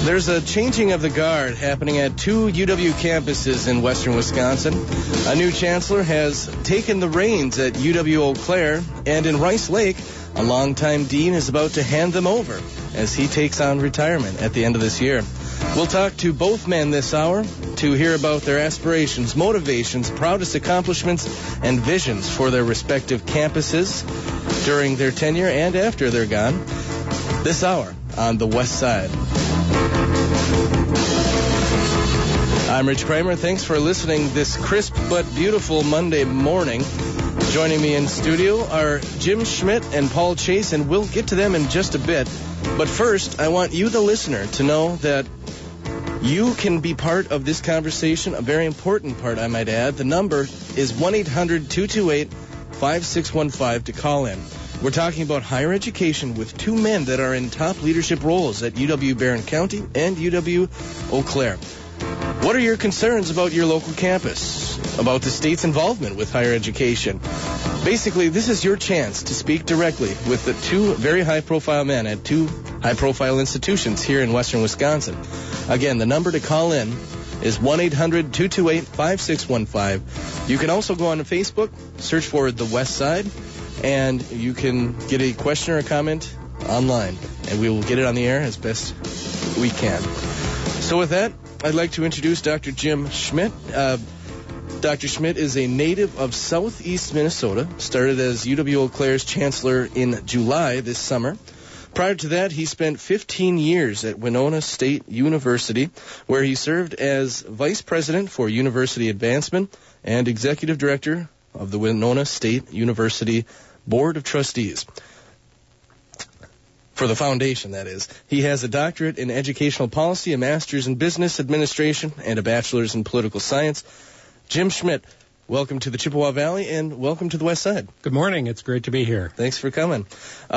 There's a changing of the guard happening at two UW campuses in western Wisconsin. A new chancellor has taken the reins at UW Eau Claire, and in Rice Lake, a longtime dean is about to hand them over as he takes on retirement at the end of this year. We'll talk to both men this hour to hear about their aspirations, motivations, proudest accomplishments, and visions for their respective campuses during their tenure and after they're gone. This hour on the West Side. I'm Rich Kramer. Thanks for listening this crisp but beautiful Monday morning. Joining me in studio are Jim Schmidt and Paul Chase, and we'll get to them in just a bit. But first, I want you, the listener, to know that you can be part of this conversation, a very important part, I might add. The number is 1-800-228-5615 to call in. We're talking about higher education with two men that are in top leadership roles at UW-Barron County and UW-Eau Claire. What are your concerns about your local campus, about the state's involvement with higher education? Basically, this is your chance to speak directly with the two very high-profile men at two high-profile institutions here in western Wisconsin. Again, the number to call in is 1-800-228-5615. You can also go on to Facebook, search for The West Side, and you can get a question or a comment online, and we will get it on the air as best we can. So with that, I'd like to introduce Dr. Jim Schmidt. Dr. Schmidt is a native of southeast Minnesota, started as UW-Eau Claire's chancellor in July this summer. Prior to that, he spent 15 years at Winona State University, where he served as vice president for university advancement and executive director of the Winona State University Board of Trustees. For the foundation, that is. He has a doctorate in educational policy, a master's in business administration, and a bachelor's in political science. Jim Schmidt, welcome to the Chippewa Valley, and welcome to the West Side. Good morning. It's great to be here. Thanks for coming.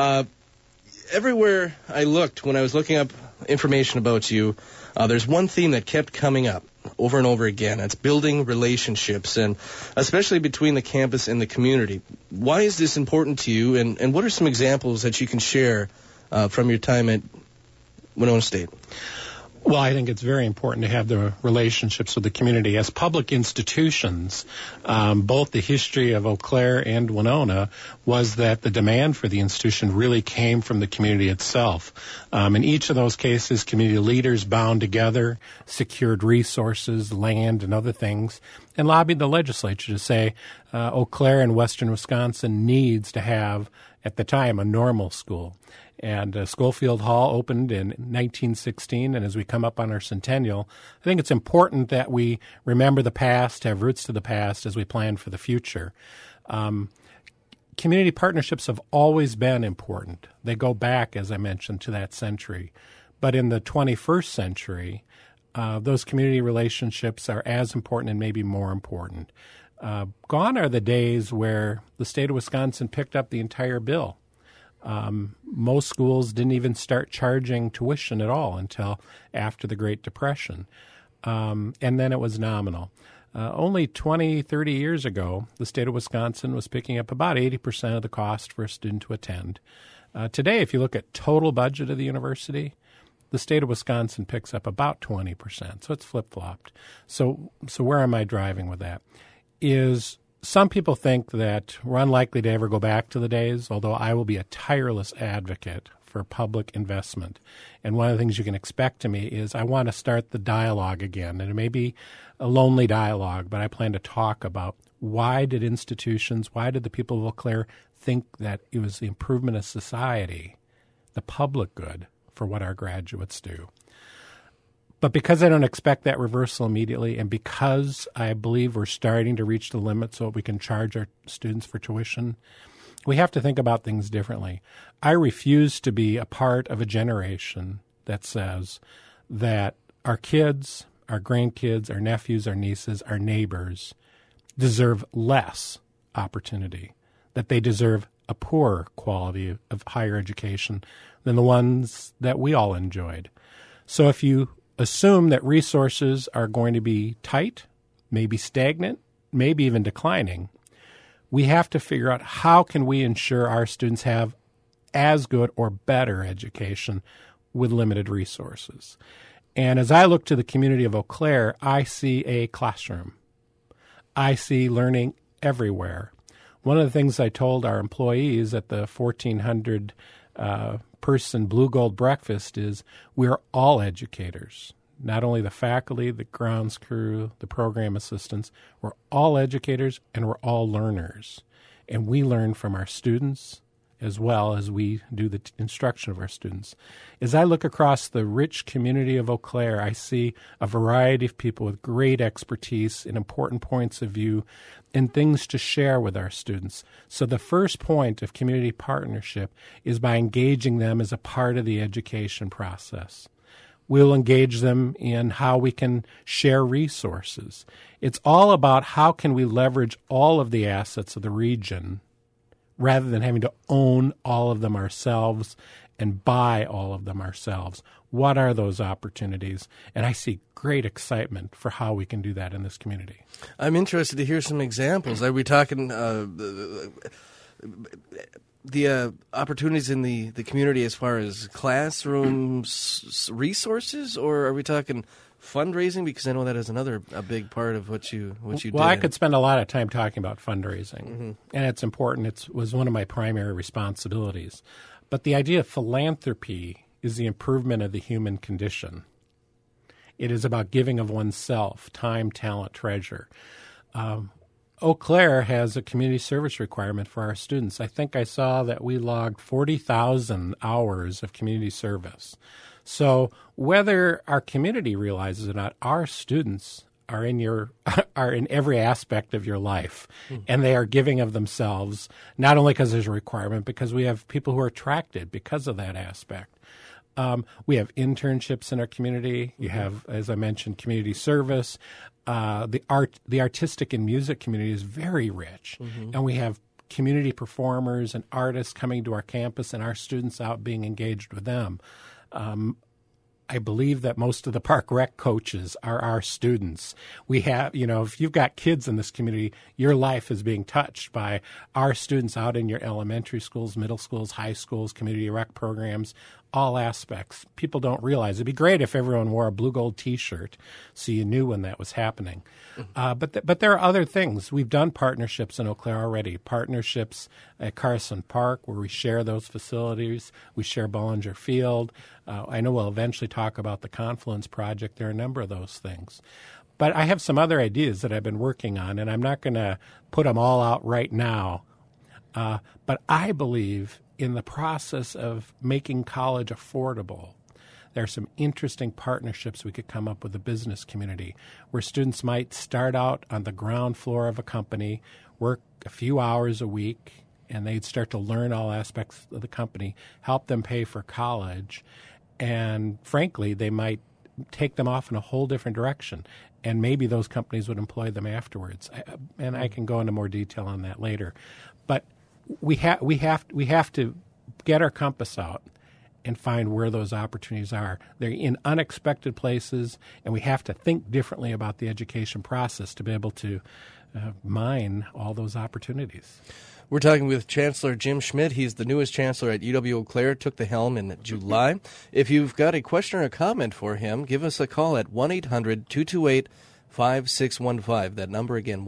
Everywhere I looked, when I was looking up information about you, there's one theme that kept coming up over and over again. It's building relationships, and especially between the campus and the community. Why is this important to you, and what are some examples that you can share from your time at Winona State? Well, I think it's very important to have the relationships with the community. As public institutions, both the history of Eau Claire and Winona was that the demand for the institution really came from the community itself. In each of those cases, community leaders bound together, secured resources, land, and other things, and lobbied the legislature to say Eau Claire and western Wisconsin needs to have, at the time, a normal school. And Schofield Hall opened in 1916, and as we come up on our centennial, I think it's important that we remember the past, have roots to the past as we plan for the future. Community partnerships have always been important. They go back, as I mentioned, to that century. But in the 21st century, those community relationships are as important and maybe more important. Gone are the days where the state of Wisconsin picked up the entire bill. Most schools didn't even start charging tuition at all until after the Great Depression. And then it was nominal. Only 20, 30 years ago, the state of Wisconsin was picking up about 80% of the cost for a student to attend. Today, if you look at total budget of the university, the state of Wisconsin picks up about 20%. So it's flip-flopped. So where am I driving with that? Is some people think that we're unlikely to ever go back to the days, although I will be a tireless advocate for public investment. And one of the things you can expect to me is I want to start the dialogue again. And it may be a lonely dialogue, but I plan to talk about why did the people of Eau Claire think that it was the improvement of society, the public good, for what our graduates do. But because I don't expect that reversal immediately, and because I believe we're starting to reach the limit so we can charge our students for tuition, we have to think about things differently. I refuse to be a part of a generation that says that our kids, our grandkids, our nephews, our nieces, our neighbors deserve less opportunity, that they deserve a poorer quality of higher education than the ones that we all enjoyed. So if you assume that resources are going to be tight, maybe stagnant, maybe even declining, we have to figure out how can we ensure our students have as good or better education with limited resources. And as I look to the community of Eau Claire, I see a classroom. I see learning everywhere. One of the things I told our employees at the 1,400 person Blue Gold breakfast is we're all educators. Not only the faculty, the grounds crew, the program assistants, we're all educators and we're all learners. And we learn from our students as well as we do the instruction of our students. As I look across the rich community of Eau Claire, I see a variety of people with great expertise and important points of view and things to share with our students. So the first point of community partnership is by engaging them as a part of the education process. We'll engage them in how we can share resources. It's all about how can we leverage all of the assets of the region rather than having to own all of them ourselves and buy all of them ourselves. What are those opportunities? And I see great excitement for how we can do that in this community. I'm interested to hear some examples. Are we talking the opportunities in the community as far as classrooms, resources, or are we talking fundraising? Because I know that is a big part of what you do. Well, I could spend a lot of time talking about fundraising, and it's important. It was one of my primary responsibilities. But the idea of philanthropy is the improvement of the human condition. It is about giving of oneself, time, talent, treasure. Eau Claire has a community service requirement for our students. I think I saw that we logged 40,000 hours of community service. So whether our community realizes it or not, our students are in every aspect of your life, and they are giving of themselves, not only because there's a requirement, because we have people who are attracted because of that aspect. We have internships in our community. You have, as I mentioned, community service. The artistic and music community is very rich, and we have community performers and artists coming to our campus, and our students out being engaged with them. I believe that most of the park rec coaches are our students. We have, if you've got kids in this community, your life is being touched by our students out in your elementary schools, middle schools, high schools, community rec programs, all aspects. People don't realize. It'd be great if everyone wore a Blue Gold T-shirt so you knew when that was happening. But there are other things. We've done partnerships in Eau Claire already. Partnerships at Carson Park where we share those facilities. We share Bollinger Field. I know we'll eventually talk about the Confluence Project. There are a number of those things. But I have some other ideas that I've been working on, and I'm not going to put them all out right now. But I believe in the process of making college affordable, there are some interesting partnerships we could come up with the business community where students might start out on the ground floor of a company, work a few hours a week, and they'd start to learn all aspects of the company, help them pay for college, and frankly, they might take them off in a whole different direction. And maybe those companies would employ them afterwards. And I can go into more detail on that later. But we have to get our compass out and find where those opportunities are. They're in unexpected places, and we have to think differently about the education process to be able to mine all those opportunities. We're talking with Chancellor Jim Schmidt. He's the newest chancellor at UW Eau Claire, took the helm in July. If you've got a question or a comment for him, give us a call at 1-800-228-5615. That number again,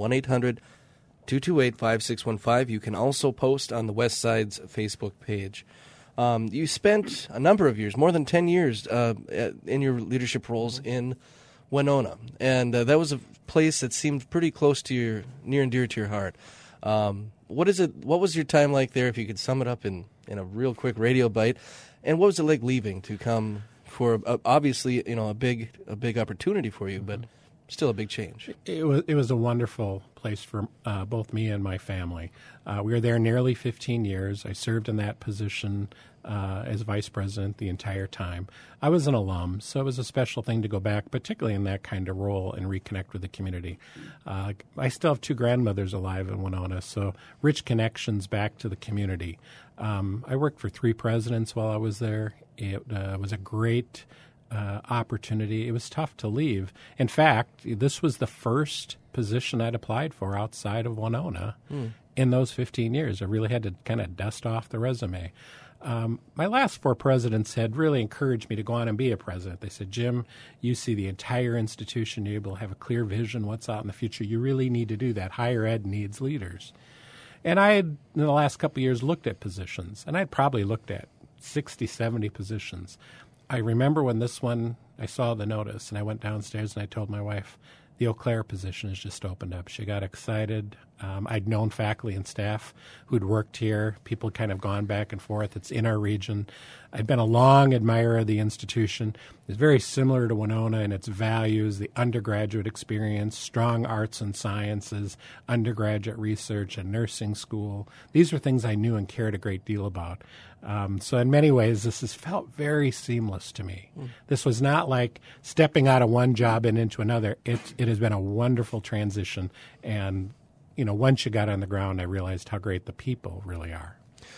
1-800-228-5615. You can also post on the West Side's Facebook page. You spent a number of years, more than 10 years, in your leadership roles in Winona. And that was a place that seemed pretty close to your, near and dear to your heart. What was your time like there, if you could sum it up in a real quick radio bite? And what was it like leaving to come for obviously, a big opportunity for you, but still a big change? It was a wonderful place for both me and my family. We were there nearly 15 years. I served in that position as vice president the entire time. I was an alum, so it was a special thing to go back, particularly in that kind of role, and reconnect with the community. I still have two grandmothers alive in Winona, so rich connections back to the community. I worked for 3 presidents while I was there. It was a great opportunity. It was tough to leave. In fact, this was the first position I'd applied for outside of Winona in those 15 years. I really had to kind of dust off the resume. My last 4 presidents had really encouraged me to go on and be a president. They said, Jim, you see the entire institution. You're able to have a clear vision what's out in the future. You really need to do that. Higher ed needs leaders. And I had, in the last couple of years, looked at positions, and I'd probably looked at 60, 70 positions. I remember when this one, I saw the notice, and I went downstairs and I told my wife, the Eau Claire position has just opened up. She got excited. I'd known faculty and staff who'd worked here. People had kind of gone back and forth. It's in our region. I'd been a long admirer of the institution. It's very similar to Winona in its values, the undergraduate experience, strong arts and sciences, undergraduate research, and nursing school. These are things I knew and cared a great deal about. So in many ways, this has felt very seamless to me. This was not like stepping out of one job and into another. It has been a wonderful transition. And, once you got on the ground, I realized how great the people really are.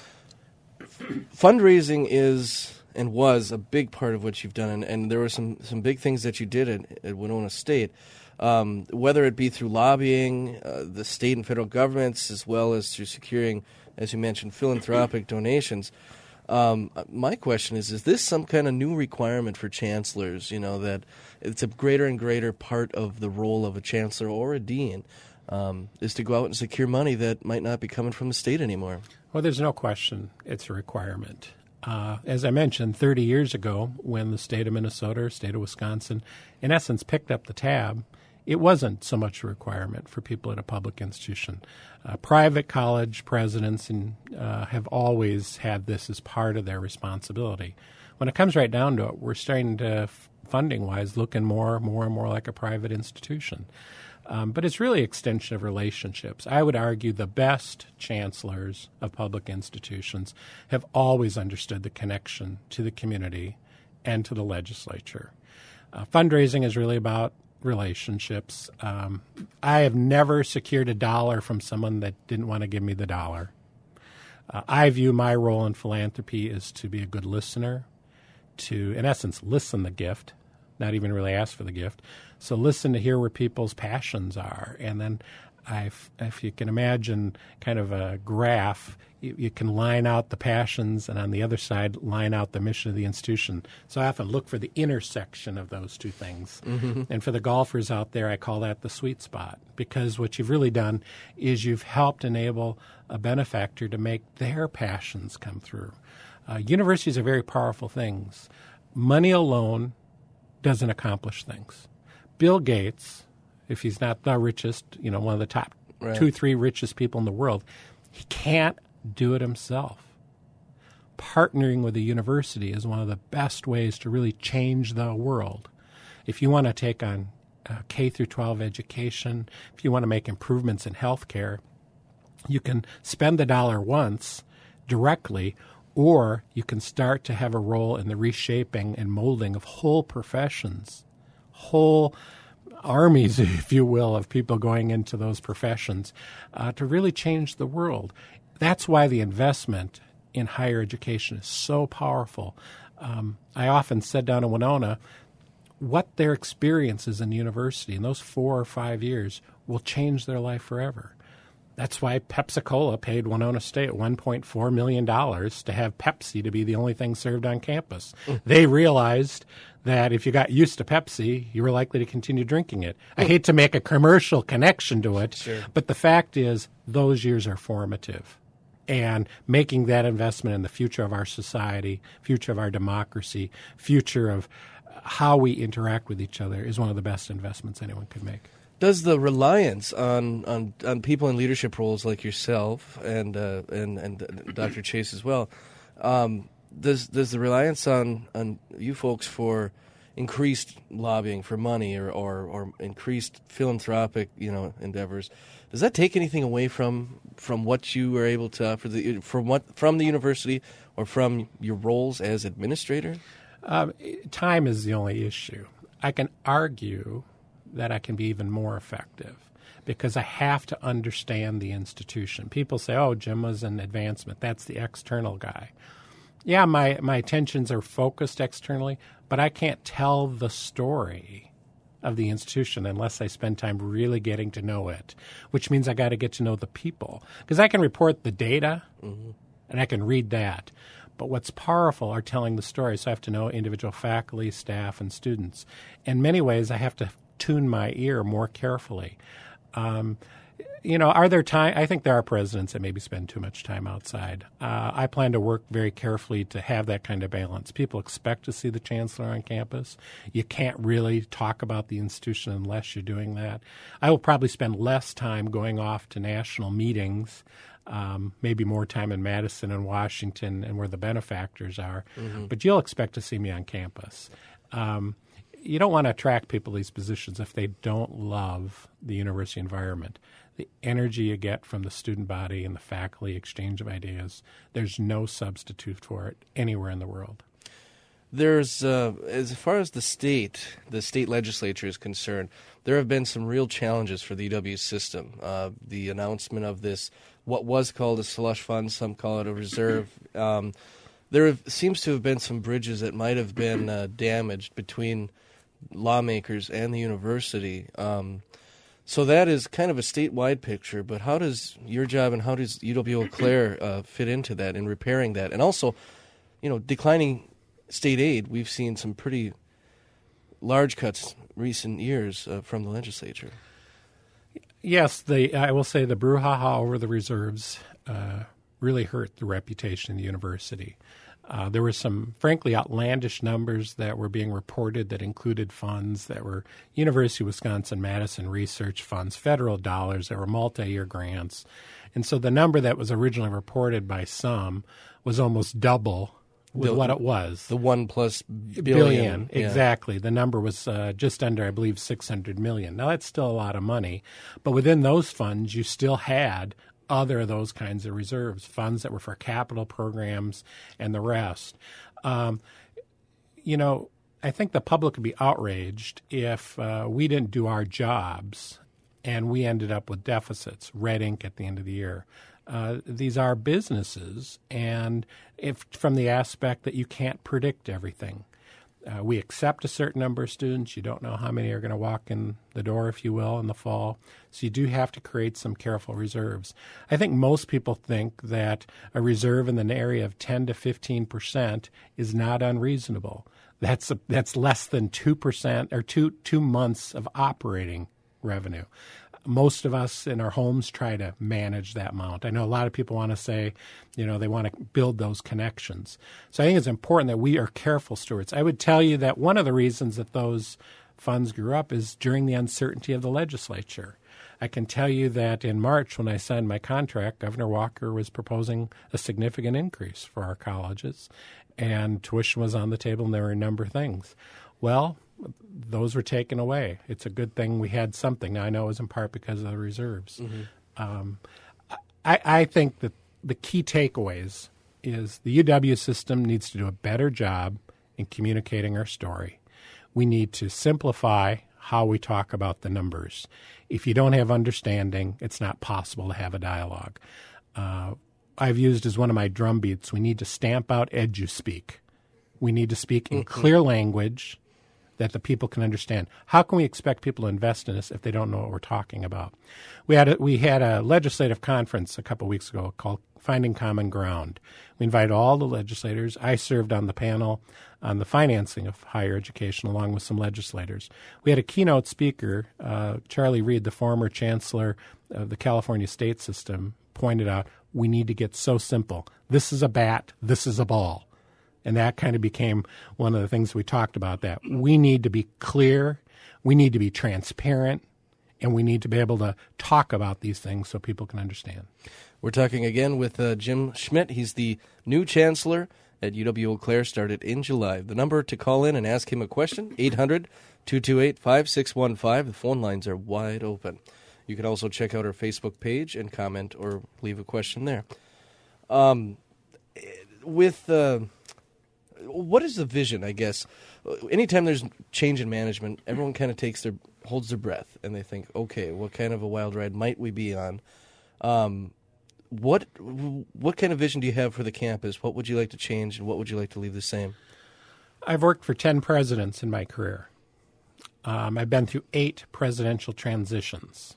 Fundraising is and was a big part of what you've done, and there were some big things that you did at Winona State, whether it be through lobbying the state and federal governments, as well as through securing, as you mentioned, philanthropic donations. My question is this some kind of new requirement for chancellors, that it's a greater and greater part of the role of a chancellor or a dean, is to go out and secure money that might not be coming from the state anymore? Well, there's no question it's a requirement. As I mentioned, 30 years ago, when the state of Minnesota, state of Wisconsin, in essence picked up the tab, it wasn't so much a requirement for people at a public institution. Private college presidents have always had this as part of their responsibility. When it comes right down to it, we're starting to, funding-wise, looking more and more like a private institution. But it's really an extension of relationships. I would argue the best chancellors of public institutions have always understood the connection to the community and to the legislature. Fundraising is really about relationships. I have never secured a dollar from someone that didn't want to give me the dollar. I view my role in philanthropy as to be a good listener, to, in essence, listen the gift, not even really ask for the gift. So listen to hear where people's passions are. And then if you can imagine kind of a graph, you can line out the passions and on the other side line out the mission of the institution. So I often look for the intersection of those two things. Mm-hmm. And for the golfers out there, I call that the sweet spot, because what you've really done is you've helped enable a benefactor to make their passions come through. Universities are very powerful things. Money alone doesn't accomplish things. Bill Gates, if he's not the richest, one of the top 2-3 richest people in the world, he can't do it himself. Partnering with a university is one of the best ways to really change the world. If you want to take on K through 12 education, if you want to make improvements in healthcare, you can spend the dollar once directly, or you can start to have a role in the reshaping and molding of whole professions, whole armies, if you will, of people going into those professions to really change the world. That's why the investment in higher education is so powerful. I often said down in Winona, what their experiences in the university in those 4 or 5 years will change their life forever. That's why Pepsi-Cola paid Winona State $1.4 million to have Pepsi to be the only thing served on campus. They realized that if you got used to Pepsi, you were likely to continue drinking it. I hate to make a commercial connection to it, sure, but the fact is those years are formative. And making that investment in the future of our society, future of our democracy, future of how we interact with each other is one of the best investments anyone could make. Does the reliance on people in leadership roles like yourself and Dr. Chase as well, does the reliance on you folks for increased lobbying for money or increased philanthropic endeavors, does that take anything away from what you were able to offer from the university or from your roles as administrator? Time is the only issue. I can argue that I can be even more effective because I have to understand the institution. People say, oh, Jim was an advancement. That's the external guy. Yeah, my attentions are focused externally, but I can't tell the story of the institution unless I spend time really getting to know it, which means I got to get to know the people. Because I can report the data, and I can read that. But what's powerful are telling the story. So I have to know individual faculty, staff, and students. In many ways, I have to tune my ear more carefully. Are there time? I think there are presidents that maybe spend too much time outside. I plan to work very carefully to have that kind of balance. People expect to see the chancellor on campus. You can't really talk about the institution unless you're doing that. I will probably spend less time going off to national meetings, maybe more time in Madison and Washington and where the benefactors are. Mm-hmm. But you'll expect to see me on campus. You don't want to attract people to these positions if they don't love the university environment. The energy you get from the student body and the faculty exchange of ideas, there's no substitute for it anywhere in the world. There's, as far as the state legislature is concerned, there have been some real challenges for the UW system. The announcement of this, what was called a slush fund, some call it a reserve. Seems to have been some bridges that might have been damaged between lawmakers and the university. So that is kind of a statewide picture, but how does your job and how does UW Eau Claire fit into that in repairing that? And also, declining state aid, we've seen some pretty large cuts recent years from the legislature. Yes, I will say the brouhaha over the reserves really hurt the reputation of the university. There were some, frankly, outlandish numbers that were being reported that included funds that were University of Wisconsin-Madison research funds, federal dollars that were multi-year grants. And so the number that was originally reported by some was almost double with what it was. The $1+ billion. Yeah. Exactly. The number was just under, I believe, $600 million. Now, that's still a lot of money. But within those funds, you still had other of those kinds of reserves, funds that were for capital programs and the rest. I think the public would be outraged if we didn't do our jobs and we ended up with deficits, red ink at the end of the year. These are businesses, and if from the aspect that you can't predict everything. We accept a certain number of students. You don't know how many are going to walk in the door, if you will, in the fall. So you do have to create some careful reserves. I think most people think that a reserve in the area of 10 to 15% is not unreasonable. That's less than 2% or two months of operating revenue. Most of us in our homes try to manage that amount. I know a lot of people want to say, they want to build those connections. So I think it's important that we are careful stewards. I would tell you that one of the reasons that those funds grew up is during the uncertainty of the legislature. I can tell you that in March, when I signed my contract, Governor Walker was proposing a significant increase for our colleges, and tuition was on the table, and there were a number of things. Well, those were taken away. It's a good thing we had something. Now, I know it was in part because of the reserves. Mm-hmm. I think that the key takeaways is the UW system needs to do a better job in communicating our story. We need to simplify how we talk about the numbers. If you don't have understanding, it's not possible to have a dialogue. I've used as one of my drum beats, we need to stamp out EduSpeak. We need to speak in clear language that the people can understand. How can we expect people to invest in us if they don't know what we're talking about? We had a legislative conference a couple weeks ago called Finding Common Ground. We invited all the legislators. I served on the panel on the financing of higher education along with some legislators. We had a keynote speaker, Charlie Reed, the former chancellor of the California state system, pointed out, we need to get so simple. This is a bat, this is a ball. And that kind of became one of the things we talked about, that we need to be clear, we need to be transparent, and we need to be able to talk about these things so people can understand. We're talking again with Jim Schmidt. He's the new chancellor at UW Eau Claire, started in July. The number to call in and ask him a question, 800-228-5615. The phone lines are wide open. You can also check out our Facebook page and comment or leave a question there. What is the vision, I guess? Anytime there's change in management, everyone kind of holds their breath, and they think, okay, what kind of a wild ride might we be on? What kind of vision do you have for the campus? What would you like to change, and what would you like to leave the same? I've worked for 10 presidents in my career. I've been through 8 presidential transitions.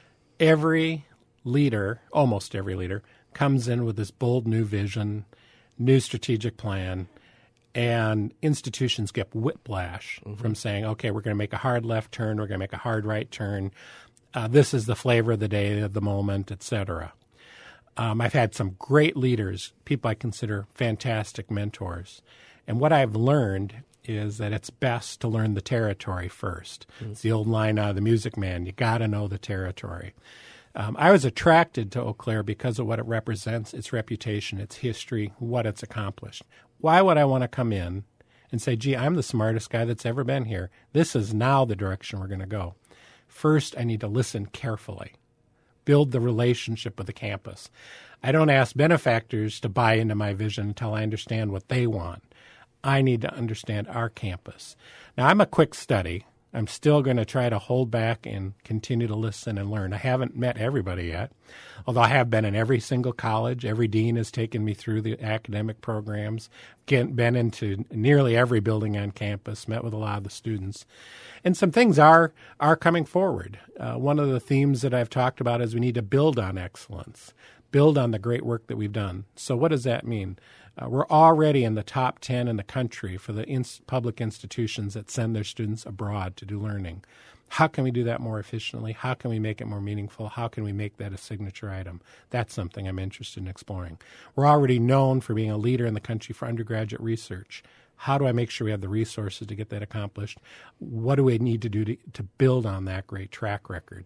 Every leader, almost every leader, comes in with this bold new vision. new strategic plan, and institutions get whiplash from saying, okay, we're going to make a hard left turn, we're going to make a hard right turn, this is the flavor of the day, of the moment, et cetera. I've had some great leaders, people I consider fantastic mentors. And what I've learned is that it's best to learn the territory first. It's the old line out of The Music Man, you got to know the territory. I was attracted to Eau Claire because of what it represents, its reputation, its history, what it's accomplished. Why would I want to come in and say, gee, I'm the smartest guy that's ever been here. This is now the direction we're going to go. First, I need to listen carefully, build the relationship with the campus. I don't ask benefactors to buy into my vision until I understand what they want. I need to understand our campus. Now, I'm a quick study. I'm still going to try to hold back and continue to listen and learn. I haven't met everybody yet, although I have been in every single college. Every dean has taken me through the academic programs, been into nearly every building on campus, met with a lot of the students. And some things are coming forward. One of the themes that I've talked about is we need to build on excellence, build on the great work that we've done. So what does that mean? We're already in the top 10 in the country for the public institutions that send their students abroad to do learning. How can we do that more efficiently? How can we make it more meaningful? How can we make that a signature item? That's something I'm interested in exploring. We're already known for being a leader in the country for undergraduate research. How do I make sure we have the resources to get that accomplished? What do we need to do to build on that great track record?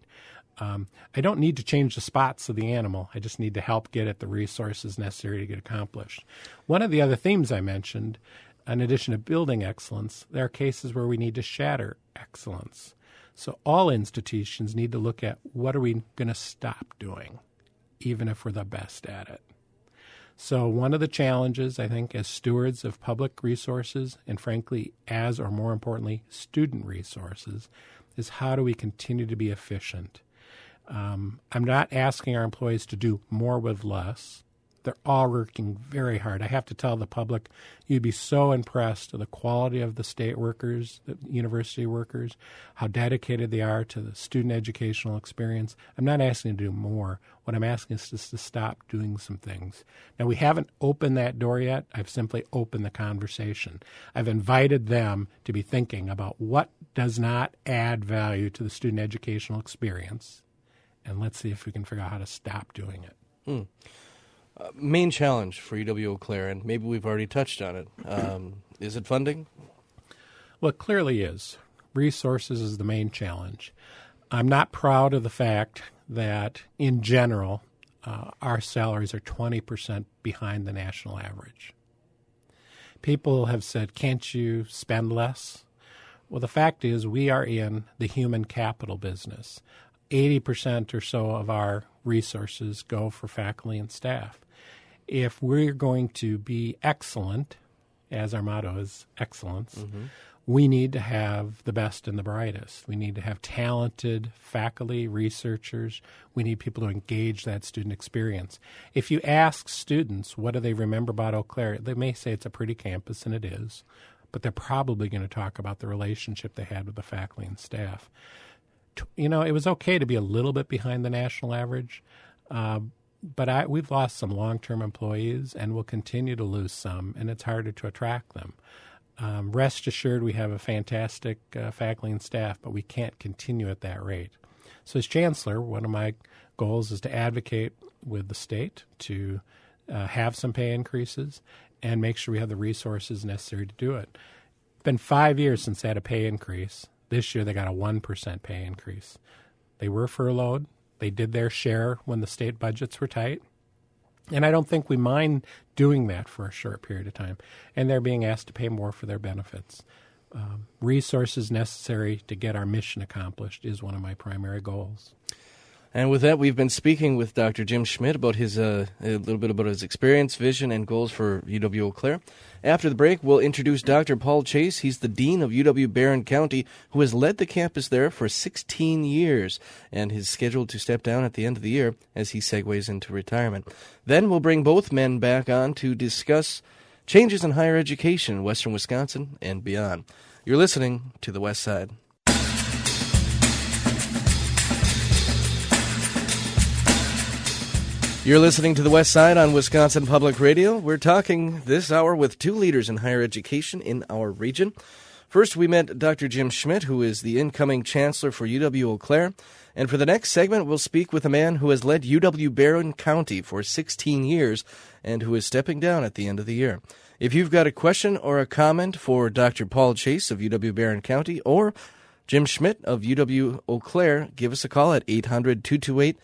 I don't need to change the spots of the animal. I just need to help get it the resources necessary to get accomplished. One of the other themes I mentioned, in addition to building excellence, there are cases where we need to shatter excellence. So all institutions need to look at what are we going to stop doing, even if we're the best at it. So one of the challenges, I think, as stewards of public resources, and frankly, as or more importantly, student resources, is how do we continue to be efficient? I'm not asking our employees to do more with less. They're all working very hard. I have to tell the public, you'd be so impressed with the quality of the state workers, the university workers, how dedicated they are to the student educational experience. I'm not asking to do more. What I'm asking is just to stop doing some things. Now, we haven't opened that door yet. I've simply opened the conversation. I've invited them to be thinking about what does not add value to the student educational experience, and let's see if we can figure out how to stop doing it. Main challenge for UW Eau Claire, and maybe we've already touched on it. Is it funding? Well, it clearly is. Resources is the main challenge. I'm not proud of the fact that, in general, our salaries are 20% behind the national average. People have said, can't you spend less? Well, the fact is we are in the human capital business. 80% or so of our resources go for faculty and staff. If we're going to be excellent, as our motto is excellence, we need to have the best and the brightest. We need to have talented faculty, researchers. We need people to engage that student experience. If you ask students what do they remember about Eau Claire, they may say it's a pretty campus, and it is, but they're probably going to talk about the relationship they had with the faculty and staff. You know, it was okay to be a little bit behind the national average, but we've lost some long-term employees, and we'll continue to lose some, and it's harder to attract them. Rest assured, we have a fantastic faculty and staff, but we can't continue at that rate. So as chancellor, one of my goals is to advocate with the state to have some pay increases and make sure we have the resources necessary to do it. It's been 5 years since they had a pay increase. This year they got a 1% pay increase. They were furloughed. They did their share when the state budgets were tight. And I don't think we mind doing that for a short period of time. And they're being asked to pay more for their benefits. Resources necessary to get our mission accomplished is one of my primary goals. And with that, we've been speaking with Dr. Jim Schmidt about his a little bit about his experience, vision, and goals for UW Eau Claire. After the break, we'll introduce Dr. Paul Chase. He's the Dean of UW Barron County, who has led the campus there for 16 years, and is scheduled to step down at the end of the year as he segues into retirement. Then we'll bring both men back on to discuss changes in higher education in western Wisconsin and beyond. You're listening to The West Side. You're listening to The West Side on Wisconsin Public Radio. We're talking this hour with two leaders in higher education in our region. First, we met Dr. Jim Schmidt, who is the incoming chancellor for UW-Eau Claire. And for the next segment, we'll speak with a man who has led UW-Barron County for 16 years and who is stepping down at the end of the year. If you've got a question or a comment for Dr. Paul Chase of UW-Barron County or Jim Schmidt of UW-Eau Claire, give us a call at 800-228-5615.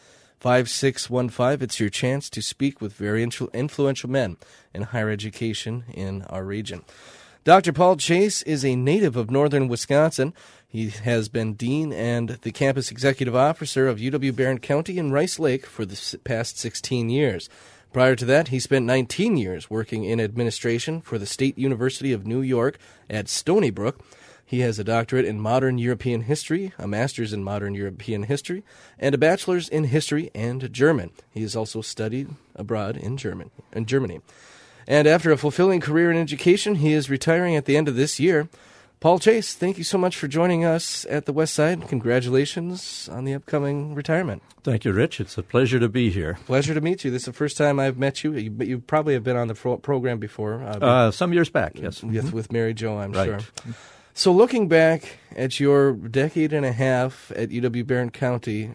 It's your chance to speak with very influential men in higher education in our region. Dr. Paul Chase is a native of northern Wisconsin. He has been dean and the campus executive officer of UW-Barron County in Rice Lake for the past 16 years. Prior to that, he spent 19 years working in administration for the State University of New York at Stony Brook. He has a doctorate in modern European history, a master's in modern European history, and a bachelor's in history and German. He has also studied abroad in Germany. And after a fulfilling career in education, he is retiring at the end of this year. Paul Chase, thank you so much for joining us at the West Side. Congratulations on the upcoming retirement. Thank you, Rich. It's a pleasure to be here. Pleasure to meet you. This is the first time I've met you. You probably have been on the program before. Some years back, yes. With Mary Jo, I'm right. sure. So looking back at your decade and a half at UW-Barron County,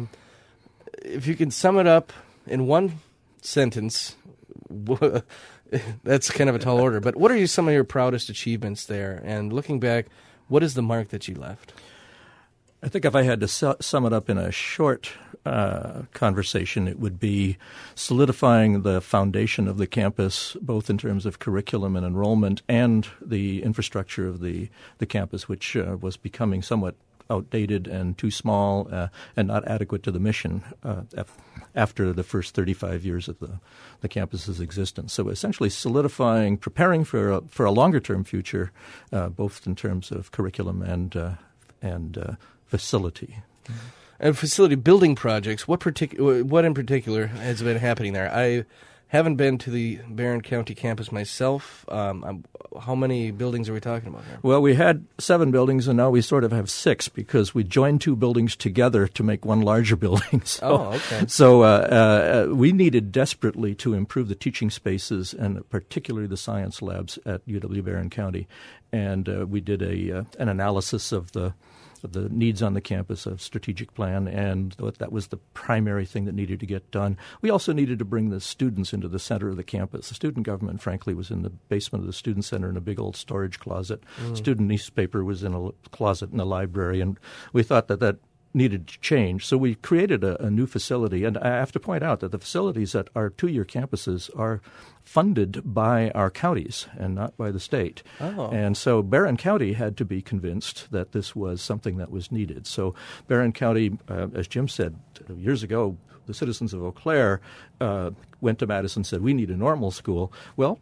if you can sum it up in one sentence, that's kind of a tall order, but what are some of your proudest achievements there? And looking back, what is the mark that you left? I think if I had to sum it up in a short conversation, it would be solidifying the foundation of the campus, both in terms of curriculum and enrollment and the infrastructure of the campus, which was becoming somewhat outdated and too small and not adequate to the mission after the first 35 years of the campus's existence. So essentially solidifying, preparing for a longer-term future, both in terms of curriculum and facility. And facility building projects, what in particular has been happening there? I haven't been to the Barron County campus myself. How many buildings are we talking about here? Well, we had 7 buildings, and now we sort of have 6 because we joined 2 buildings together to make one larger building. So we needed desperately to improve the teaching spaces and particularly the science labs at UW-Barron County. And we did an analysis of the needs on the campus, a strategic plan, and that was the primary thing that needed to get done. We also needed to bring the students into the center of the campus. The student government, frankly, was in the basement of the student center in a big old storage closet. Student newspaper was in a closet in the library, and we thought that needed to change. So we created a new facility, and I have to point out that the facilities at our 2-year campuses are funded by our counties and not by the state. Oh. And so Barron County had to be convinced that this was something that was needed. So Barron County, as Jim said, years ago, the citizens of Eau Claire went to Madison and said, we need a normal school. Well,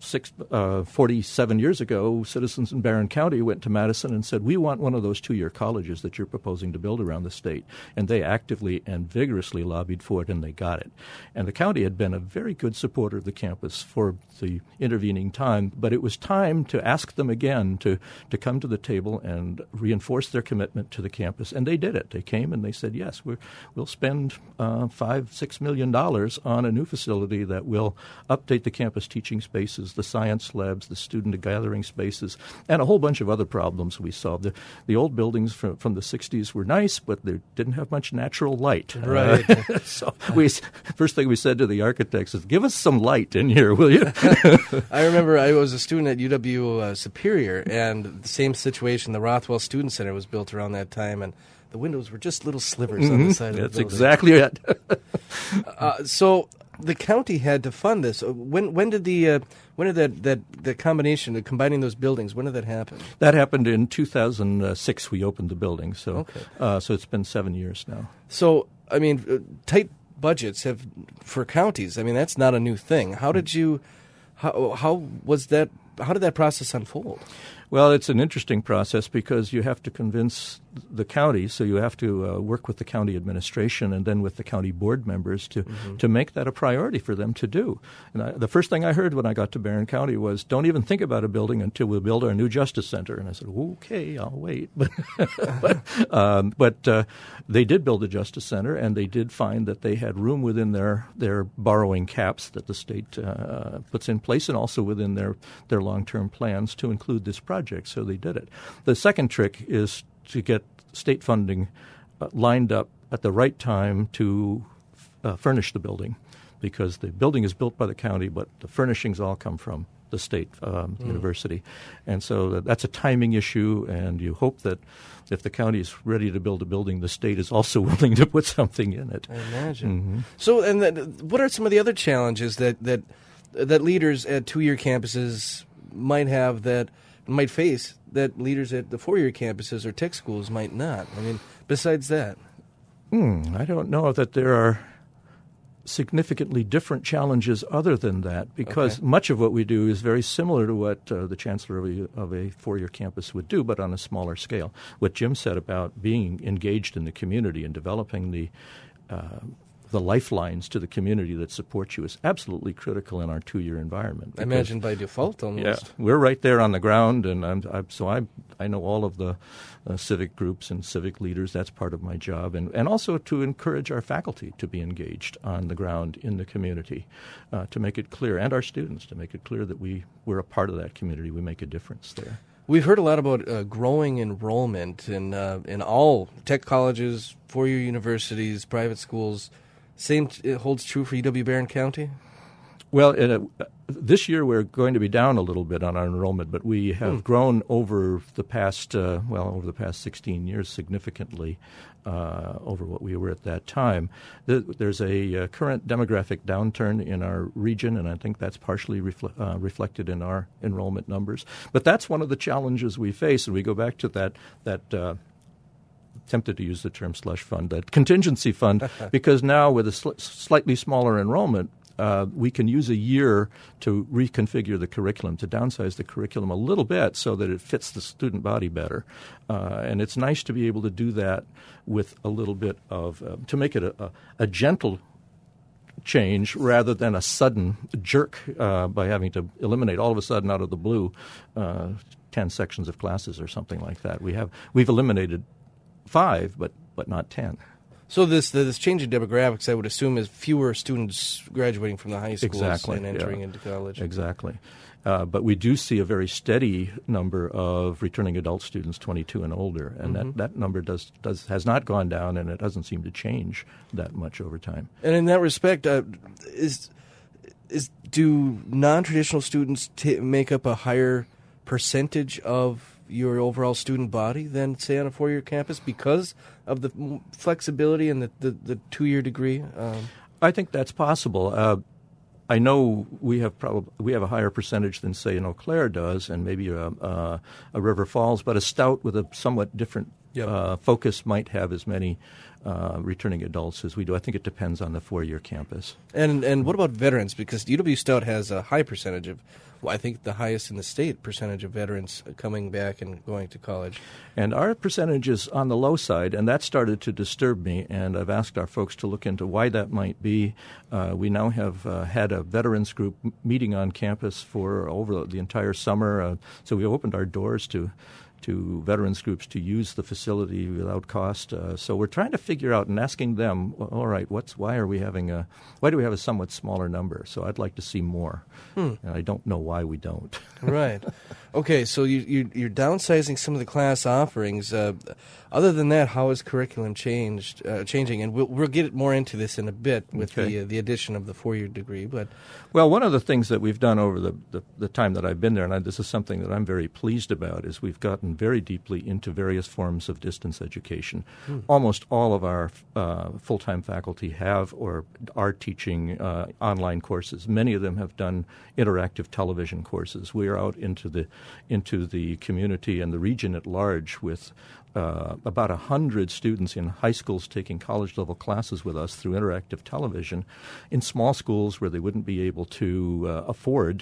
47 years ago, citizens in Barron County went to Madison and said, we want one of those 2-year colleges that you're proposing to build around the state. And they actively and vigorously lobbied for it, and they got it. And the county had been a very good supporter of the campus for the intervening time, but it was time to ask them again to come to the table and reinforce their commitment to the campus. And they did it. They came and they said, yes, we'll spend $5-6 million on a new facility that will update the campus teaching spaces, the science labs, the student gathering spaces, and a whole bunch of other problems we solved. The old buildings from the 60s were nice, but they didn't have much natural light. Right. So first thing we said to the architects is, give us some light in here, will you? I remember I was a student at UW Superior, and the same situation, the Rothwell Student Center was built around that time, and the windows were just little slivers on the side of the building. That's exactly it. So the county had to fund this. When did that combination of combining those buildings? When did that happen? That happened in 2006. We opened the building. So so it's been 7 years now. So I mean, tight budgets for counties. I mean, that's not a new thing. How did that process unfold? Well, it's an interesting process because you have to convince the county, so you have to work with the county administration and then with the county board members to make that a priority for them to do. And the first thing I heard when I got to Barron County was, don't even think about a building until we build our new justice center. And I said, okay, I'll wait. But they did build the justice center, and they did find that they had room within their borrowing caps that the state puts in place, and also within their long-term plans to include this project. So they did it. The second trick is to get state funding lined up at the right time to furnish the building, because the building is built by the county, but the furnishings all come from the state university. And so that's a timing issue, and you hope that if the county is ready to build a building, the state is also willing to put something in it. I imagine. So, and what are some of the other challenges that leaders at two-year campuses might face that leaders at the four-year campuses or tech schools might not? I mean, besides that. I don't know that there are significantly different challenges other than that, because much of what we do is very similar to what the chancellor of a four-year campus would do, but on a smaller scale. What Jim said about being engaged in the community and developing the lifelines to the community that support you is absolutely critical in our two-year environment. I imagine by default almost. Yeah, we're right there on the ground, and I know all of the civic groups and civic leaders. That's part of my job, and also to encourage our faculty to be engaged on the ground in the community, to make it clear, and our students to make it clear that we're a part of that community. We make a difference there. We've heard a lot about growing enrollment in all tech colleges, four-year universities, private schools. Same holds true for UW-Barron County? Well, this year we're going to be down a little bit on our enrollment, but we have grown over the past 16 years significantly over what we were at that time. There's a current demographic downturn in our region, and I think that's partially reflected in our enrollment numbers. But that's one of the challenges we face, and we go back to that tempted to use the term slush fund, that contingency fund, because now with a slightly smaller enrollment, we can use a year to reconfigure the curriculum, to downsize the curriculum a little bit so that it fits the student body better. And it's nice to be able to do that with a little bit of, to make it a gentle change rather than a sudden jerk by having to eliminate all of a sudden out of the blue 10 sections of classes or something like that. We've eliminated 5, but not 10. So this change in demographics, I would assume, is fewer students graduating from the high schools and entering into college. Exactly. But we do see a very steady number of returning adult students, 22 and older, and that number has not gone down, and it doesn't seem to change that much over time. And in that respect, do non-traditional students make up a higher percentage of your overall student body than, say, on a four-year campus because of the flexibility and the two-year degree? I think that's possible. I know we have a higher percentage than, say, an Eau Claire does, and maybe a River Falls, but a Stout with a somewhat different focus might have as many returning adults as we do. I think it depends on the four-year campus. And what about veterans? Because UW Stout has a high percentage of, I think the highest in the state percentage of veterans coming back and going to college. And our percentage is on the low side, and that started to disturb me, and I've asked our folks to look into why that might be. We now have had a veterans group meeting on campus for over the entire summer, so we opened our doors to veterans groups to use the facility without cost. So we're trying to figure out and asking them, all right, why do we have a somewhat smaller number? So I'd like to see more. And I don't know why we don't. Right. Okay, so you're downsizing some of the class offerings. Other than that, how is curriculum changing? And we'll get more into this in a bit with the addition of the four-year degree. Well, one of the things that we've done over the time that I've been there, and this is something that I'm very pleased about, is we've gotten very deeply into various forms of distance education. Almost all of our full-time faculty have or are teaching online courses. Many of them have done interactive television courses. We are out into the community and the region at large with about 100 students in high schools taking college-level classes with us through interactive television in small schools where they wouldn't be able to afford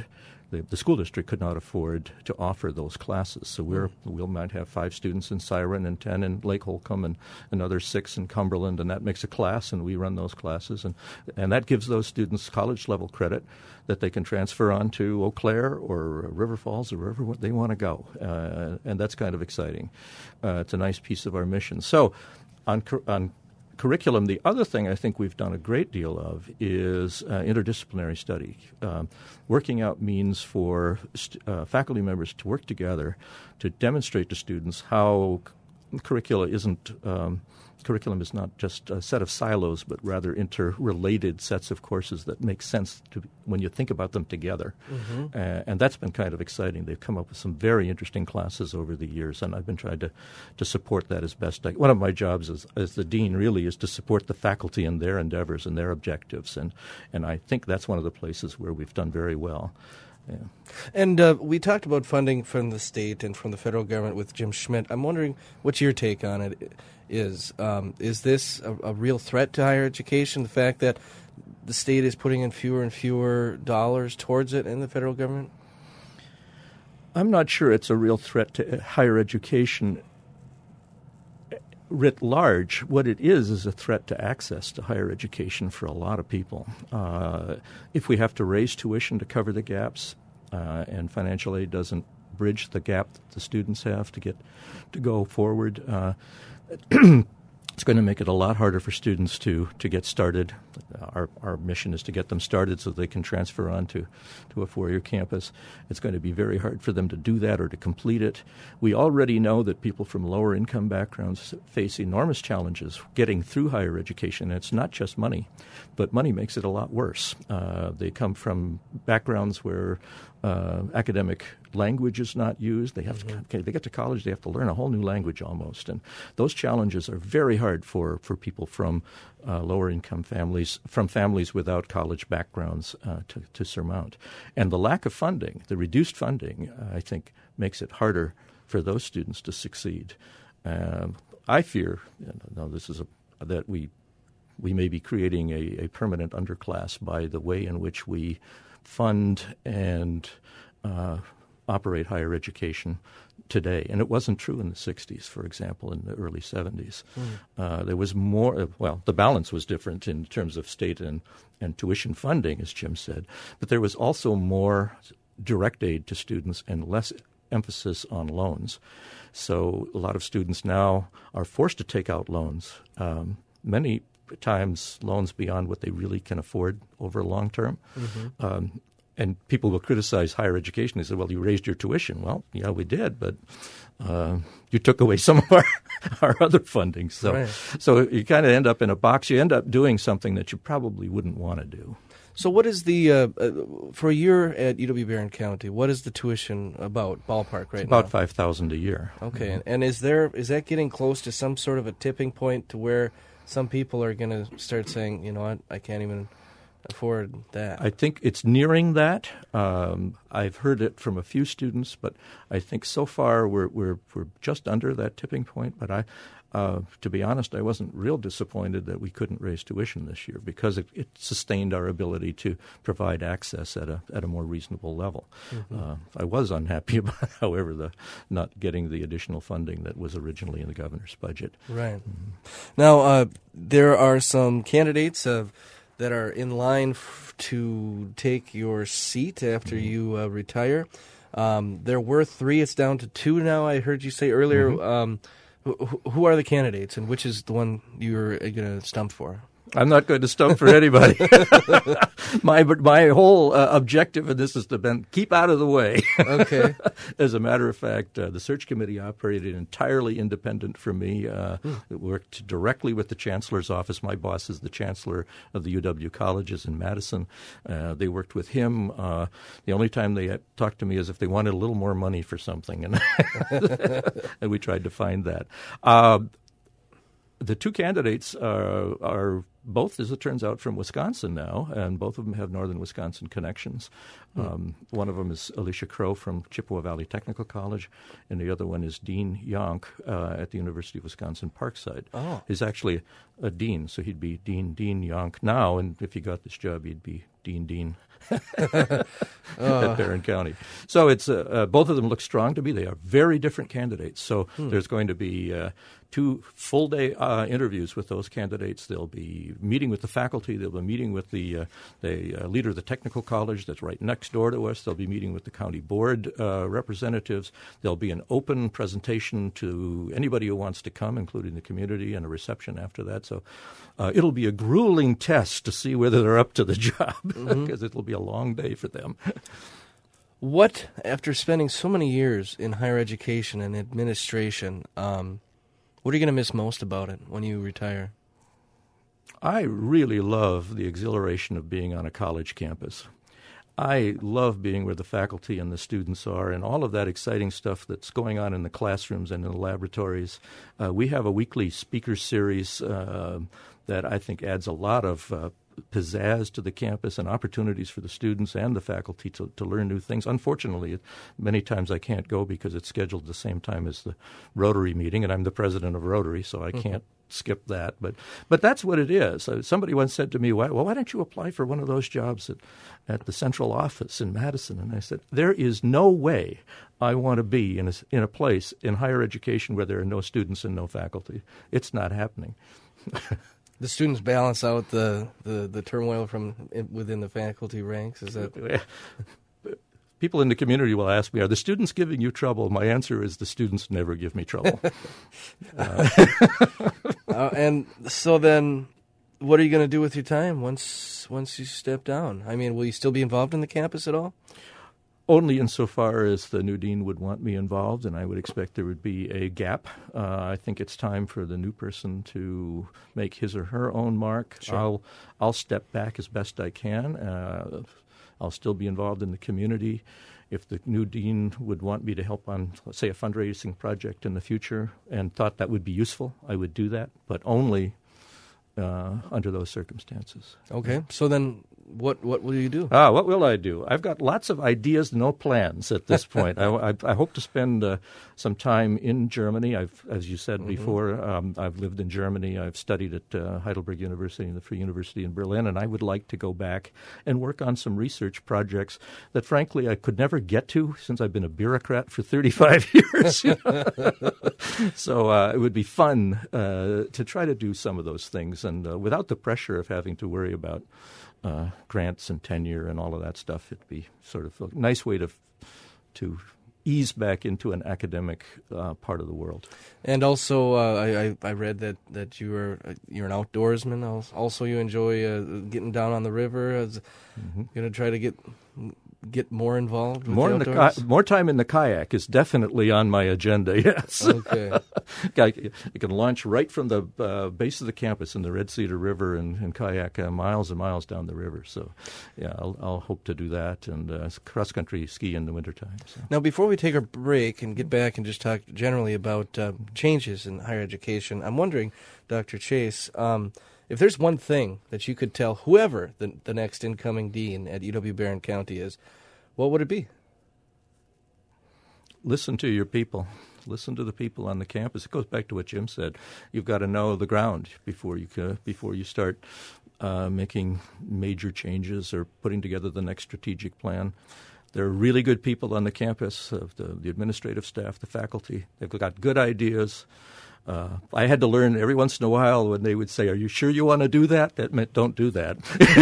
the school district could not afford to offer those classes. So we might have 5 students in Siren and 10 in Lake Holcomb and another 6 in Cumberland, and that makes a class, and we run those classes. And that gives those students college-level credit that they can transfer on to Eau Claire or River Falls or wherever they want to go. And that's kind of exciting. It's a nice piece of our mission. So on curriculum, the other thing I think we've done a great deal of is interdisciplinary study, working out means for faculty members to work together to demonstrate to students how curriculum is not just a set of silos, but rather interrelated sets of courses that make sense when you think about them together. And that's been kind of exciting. They've come up with some very interesting classes over the years, and I've been trying to support that as best I can. One of my jobs as the dean really is to support the faculty in their endeavors and their objectives, and I think that's one of the places where we've done very well. Yeah. And we talked about funding from the state and from the federal government with Jim Schmidt. I'm wondering what your take on it is. Is this a real threat to higher education, the fact that the state is putting in fewer and fewer dollars towards it in the federal government? I'm not sure it's a real threat to higher education writ large. What it is a threat to access to higher education for a lot of people. If we have to raise tuition to cover the gaps, and financial aid doesn't bridge the gap that the students have to go forward, it's going to make it a lot harder for students to get started. Our mission is to get them started so they can transfer on to a four-year campus. It's going to be very hard for them to do that or to complete it. We already know that people from lower income backgrounds face enormous challenges getting through higher education. And it's not just money, but money makes it a lot worse. They come from backgrounds where academic language is not used. They have to, they get to college, they have to learn a whole new language almost. And those challenges are very hard for people from lower income families, from families without college backgrounds to surmount. And the lack of funding, the reduced funding, I think makes it harder for those students to succeed. I fear, that we may be creating a permanent underclass by the way in which we fund and operate higher education today. And it wasn't true in the 60s, for example, in the early 70s. There was more, the balance was different in terms of state and tuition funding, as Jim said, but there was also more direct aid to students and less emphasis on loans. So a lot of students now are forced to take out loans, many times loans beyond what they really can afford over long term. And people will criticize higher education. They say, well, you raised your tuition. Well, yeah, we did, but you took away some of our other funding. So you kind of end up in a box. You end up doing something that you probably wouldn't want to do. So what is the, for a year at UW-Barron County, what is the tuition about, ballpark right now? About $5,000 a year. Okay, and is that getting close to some sort of a tipping point to where some people are going to start saying, you know what, I can't even afford that? I think it's nearing that. I've heard it from a few students, but I think so far we're just under that tipping point. But to be honest, I wasn't real disappointed that we couldn't raise tuition this year because it sustained our ability to provide access at a more reasonable level. I was unhappy about, however, not getting the additional funding that was originally in the governor's budget. Right. Now, there are some candidates that are in line to take your seat after you retire. There were 3. It's down to 2 now, I heard you say earlier. Who are the candidates, and which is the one you're going to stump for? I'm not going to stump for anybody. My whole objective in this is to keep out of the way. Okay. As a matter of fact, the search committee operated entirely independent from me. It worked directly with the chancellor's office. My boss is the chancellor of the UW colleges in Madison. They worked with him. The only time they talked to me is if they wanted a little more money for something, and and we tried to find that. The 2 candidates are both, as it turns out, from Wisconsin now, and both of them have northern Wisconsin connections. One of them is Alicia Crow from Chippewa Valley Technical College, and the other one is Dean Yonk at the University of Wisconsin Parkside. Oh. He's actually a dean, so he'd be Dean Yonk now, and if he got this job, he'd be Dean at Barron County. So it's both of them look strong to me. They are very different candidates. So there's going to be 2 full-day interviews with those candidates. They'll be meeting with the faculty. They'll be meeting with the leader of the technical college that's right next door to us. They'll be meeting with the county board representatives. There'll be an open presentation to anybody who wants to come, including the community, and a reception after that. So it'll be a grueling test to see whether they're up to the job, because it'll be a long day for them. What, after spending so many years in higher education and administration, what are you going to miss most about it when you retire? I really love the exhilaration of being on a college campus. I love being where the faculty and the students are and all of that exciting stuff that's going on in the classrooms and in the laboratories. We have a weekly speaker series that I think adds a lot of pizzazz to the campus and opportunities for the students and the faculty to learn new things. Unfortunately, many times I can't go because it's scheduled at the same time as the Rotary meeting, and I'm the president of Rotary, so I can't skip that. But that's what it is. Somebody once said to me, why don't you apply for one of those jobs at the central office in Madison? And I said, there is no way I want to be in a place in higher education where there are no students and no faculty. It's not happening. The students balance out the turmoil from within the faculty ranks? Is that... People in the community will ask me, are the students giving you trouble? My answer is the students never give me trouble. And so then what are you going to do with your time once you step down? I mean, will you still be involved in the campus at all? Only insofar as the new dean would want me involved, and I would expect there would be a gap. I think it's time for the new person to make his or her own mark. Sure. I'll step back as best I can. I'll still be involved in the community. If the new dean would want me to help on, let's say, a fundraising project in the future and thought that would be useful, I would do that, but only under those circumstances. Okay. So then what will you do? What will I do? I've got lots of ideas, no plans at this point. I hope to spend some time in Germany. As you said before, I've lived in Germany. I've studied at Heidelberg University and the Free University in Berlin, and I would like to go back and work on some research projects that, frankly, I could never get to since I've been a bureaucrat for 35 years. So it would be fun to try to do some of those things, and without the pressure of having to worry about grants and tenure and all of that stuff. It'd be sort of a nice way to ease back into an academic part of the world. And also, I read that you're an outdoorsman. Also, you enjoy getting down on the river. Going to try to get more involved with the outdoors? More time in the kayak is definitely on my agenda, yes. Okay. You can launch right from the base of the campus in the Red Cedar River and kayak miles and miles down the river. So, yeah, I'll hope to do that and cross-country ski in the wintertime. So. Now, before we take a break and get back and just talk generally about changes in higher education, I'm wondering, Dr. Chase, if there's one thing that you could tell whoever the next incoming dean at UW-Barron County is, what would it be? Listen to your people. Listen to the people on the campus. It goes back to what Jim said. You've got to know the ground before you start making major changes or putting together the next strategic plan. There are really good people on the campus, the administrative staff, the faculty. They've got good ideas. I had to learn every once in a while when they would say, "Are you sure you want to do that?" That meant don't do that.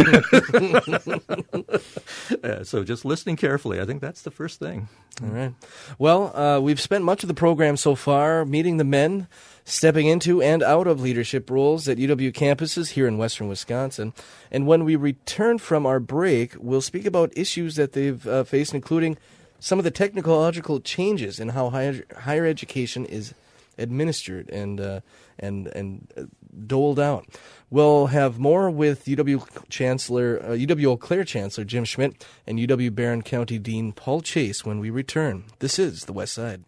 So just listening carefully, I think that's the first thing. All right. Well, we've spent much of the program so far meeting the men stepping into and out of leadership roles at UW campuses here in western Wisconsin. And when we return from our break, we'll speak about issues that they've faced, including some of the technological changes in how higher education is administered and doled out. We'll have more with UW Eau Claire Chancellor Jim Schmidt and UW-Barron County Dean Paul Chase when we return. This is The West Side.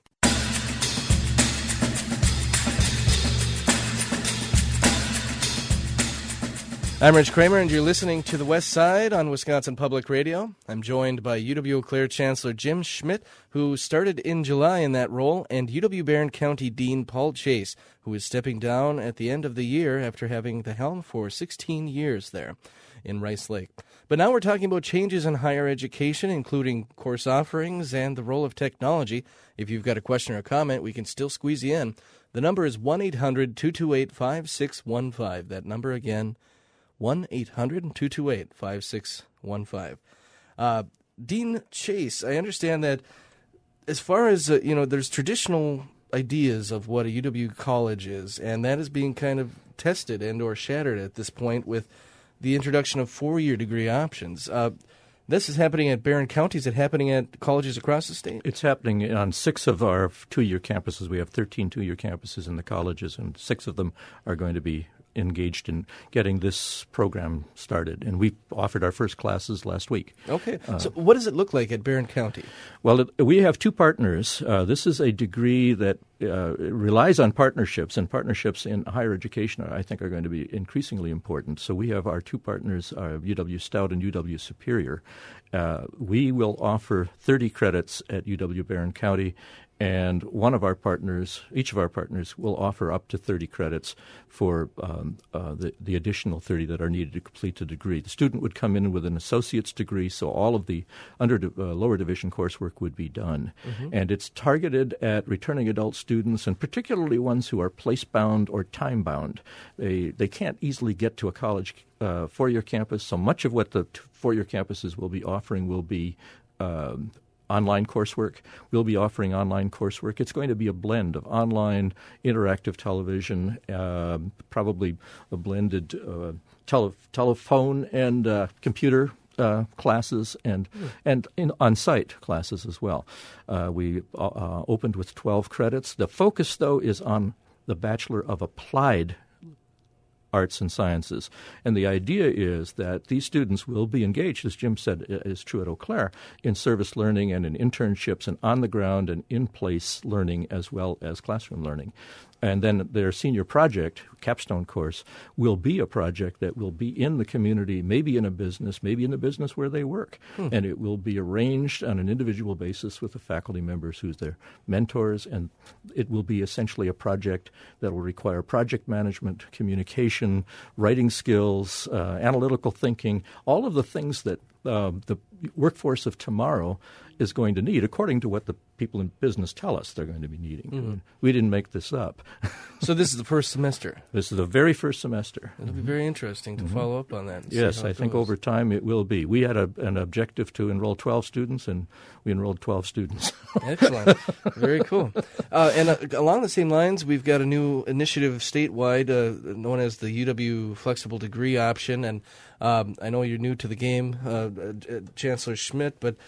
I'm Rich Kramer, and you're listening to The West Side on Wisconsin Public Radio. I'm joined by UW-Eau Claire Chancellor Jim Schmidt, who started in July in that role, and UW-Barron County Dean Paul Chase, who is stepping down at the end of the year after having the helm for 16 years there in Rice Lake. But now we're talking about changes in higher education, including course offerings and the role of technology. If you've got a question or a comment, we can still squeeze you in. The number is 1-800-228-5615. That number again, 1-800-228-5615. Dean Chase, I understand that as far as, there's traditional ideas of what a UW college is, and that is being kind of tested and or shattered at this point with the introduction of four-year degree options. This is happening at Barron County. Is it happening at colleges across the state? It's happening on 6 of our two-year campuses. We have 13 two-year campuses in the colleges, and 6 of them are going to be engaged in getting this program started. And we offered our first classes last week. Okay. So what does it look like at Barron County? Well, we have 2 partners. This is a degree that relies on partnerships, and partnerships in higher education, I think, are going to be increasingly important. So we have our 2 partners, UW Stout and UW Superior. We will offer 30 credits at UW-Barron County, and each of our partners will offer up to 30 credits for the additional 30 that are needed to complete the degree. The student would come in with an associate's degree, so all of the lower division coursework would be done. Mm-hmm. And it's targeted at returning adult students, and particularly ones who are place-bound or time-bound. They can't easily get to a college four-year campus, so much of what the four-year campuses will be offering will be online coursework. We'll be offering online coursework. It's going to be a blend of online, interactive television, probably a blended telephone and computer classes and on-site classes as well. We opened with 12 credits. The focus, though, is on the Bachelor of Applied Arts and Sciences. And the idea is that these students will be engaged, as Jim said is true at Eau Claire, in service learning and in internships and on-the-ground and in-place learning as well as classroom learning. And then their senior project, capstone course, will be a project that will be in the community, maybe in a business, maybe in the business where they work. And it will be arranged on an individual basis with the faculty members who's their mentors. And it will be essentially a project that will require project management, communication, writing skills, analytical thinking, all of the things that the workforce of tomorrow is going to need, according to what the people in business tell us they're going to be needing. Mm-hmm. We didn't make this up. So this is the first semester? This is the very first semester. It'll be very interesting to follow up on that. Yes, I think over time it will be. We had an objective to enroll 12 students, and we enrolled 12 students. Excellent. Very cool. And along the same lines, we've got a new initiative statewide known as the UW Flexible Degree Option. And I know you're new to the game, Chancellor Schmidt, but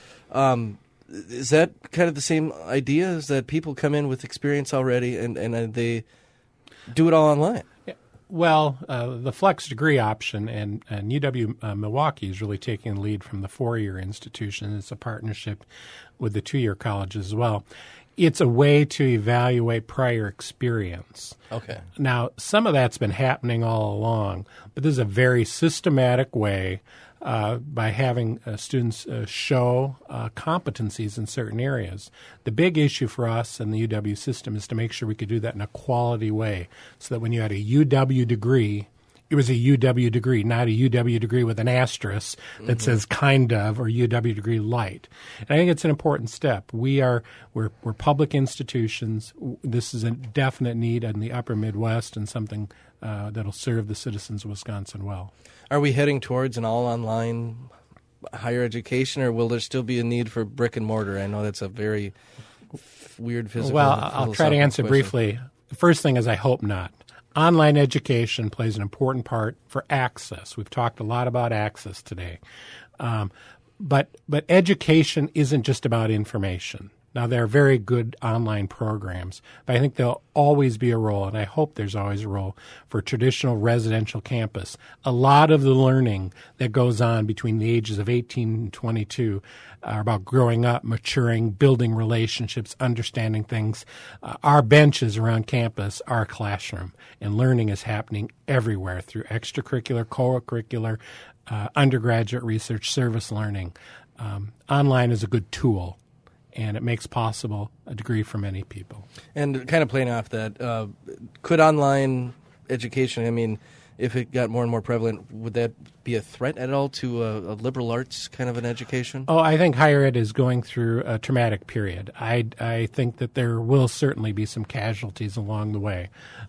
is that kind of the same idea? Is that people come in with experience already and they do it all online? Yeah. Well, the flex degree option and UW Milwaukee is really taking the lead from the four-year institution. It's a partnership with the two-year college as well. It's a way to evaluate prior experience. Okay. Now, some of that's been happening all along, but this is a very systematic way by having students show competencies in certain areas. The big issue for us in the UW system is to make sure we could do that in a quality way so that when you had a UW degree, it was a UW degree, not a UW degree with an asterisk that says kind of or UW degree light. And I think it's an important step. We're public institutions. This is a definite need in the upper Midwest and something that'll serve the citizens of Wisconsin well. Are we heading towards an all-online higher education, or will there still be a need for brick and mortar? I know that's a very weird physical. Well, I'll try to answer briefly. The first thing is I hope not. Online education plays an important part for access. We've talked a lot about access today. But education isn't just about information. Now, there are very good online programs, but I think there'll always be a role, and I hope there's always a role, for traditional residential campus. A lot of the learning that goes on between the ages of 18 and 22 are about growing up, maturing, building relationships, understanding things. Our benches around campus are a classroom, and learning is happening everywhere through extracurricular, co-curricular, undergraduate research, service learning. Online is a good tool, and it makes possible a degree for many people. And kind of playing off that, could online education, I mean, if it got more and more prevalent, would that be a threat at all to a liberal arts kind of an education? Oh, I think higher ed is going through a traumatic period. I think that there will certainly be some casualties along the way.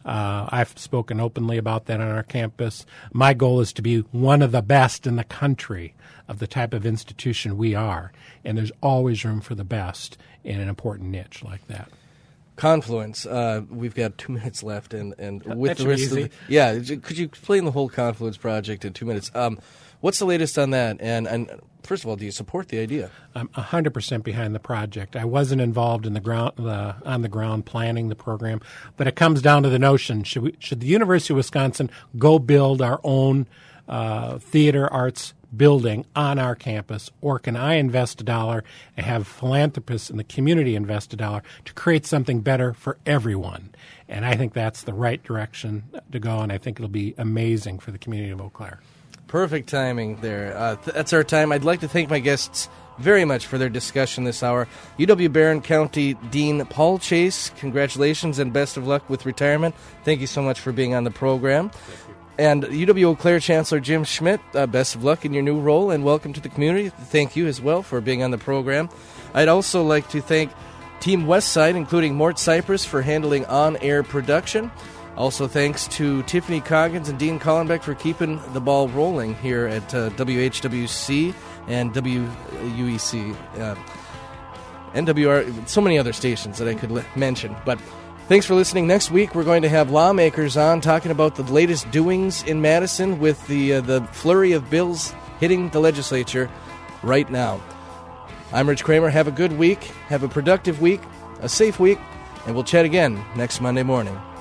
I've spoken openly about that on our campus. My goal is to be one of the best in the country of the type of institution we are, and there's always room for the best in an important niche like that. Confluence. We've got 2 minutes left, and with That the rest should be of the, could you explain the whole Confluence project in 2 minutes? What's the latest on that? And first of all, do you support the idea? I'm 100% behind the project. I wasn't involved in on the ground planning the program, but it comes down to the notion: should the University of Wisconsin go build our own theater arts building on our campus, or can I invest $1 and have philanthropists in the community invest $1 to create something better for everyone? And I think that's the right direction to go, and I think it'll be amazing for the community of Eau Claire. Perfect timing there. That's our time. I'd like to thank my guests very much for their discussion this hour. UW-Barron County Dean Paul Chase, congratulations and best of luck with retirement. Thank you so much for being on the program. And UW-Eau Claire Chancellor Jim Schmidt, best of luck in your new role and welcome to the community. Thank you as well for being on the program. I'd also like to thank Team Westside, including Mort Cypress, for handling on-air production. Also thanks to Tiffany Coggins and Dean Collenbeck for keeping the ball rolling here at WHWC and WUEC, NWR, so many other stations that I could mention. But thanks for listening. Next week, we're going to have lawmakers on talking about the latest doings in Madison with the flurry of bills hitting the legislature right now. I'm Rich Kramer. Have a good week. Have a productive week, a safe week, and we'll chat again next Monday morning.